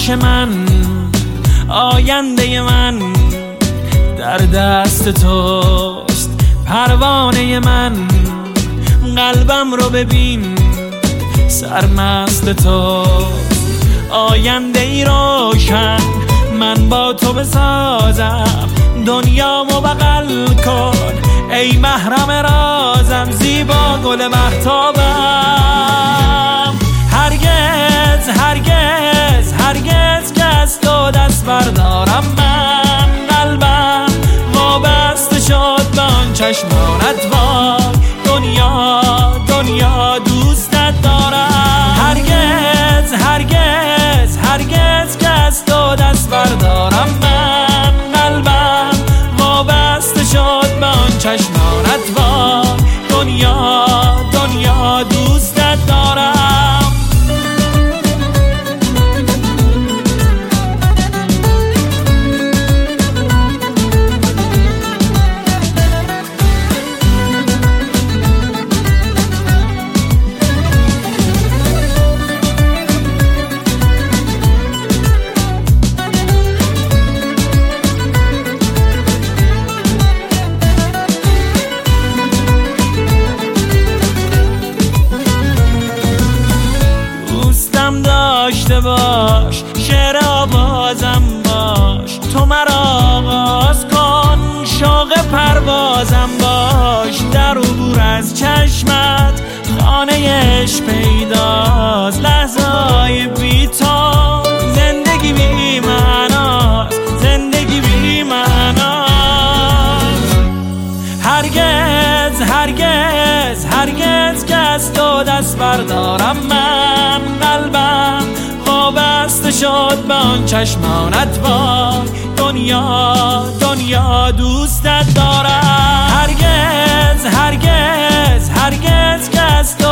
پیش من، آینده من در دست توست. پروانه من، قلبم رو ببین سرمست توست. آینده ای روشن من با تو بسازم، دنیامو بغل کن ای محرم رازم، زیبا گل مهتابم. هرگز هرگز هرگز که از تو دست بردارم من، قلبم وابسته شد به آن چشمانت وای. دنیا دنیا دوستت دارم. هرگز هرگز هرگز که از تو دست بردارم من، قلبم وابسته شد به آن چشمانت وای. دنیا دنیا دوستت دارم. داشته باش شعر آوازم باش، تو مرا آغاز کن شوق پروازم باش. در عبور از چشمت خانه عشق پیداست، لحظه‌های بی تو زندگی بی معناست، زندگی بی معناست. هرگز هرگز هرگز که از تو دست بردارم من، قلبم وابسته شد به آن چشمانت وای. دنیا دنیا دوستت دارم. هرگز هرگز هرگز که از تو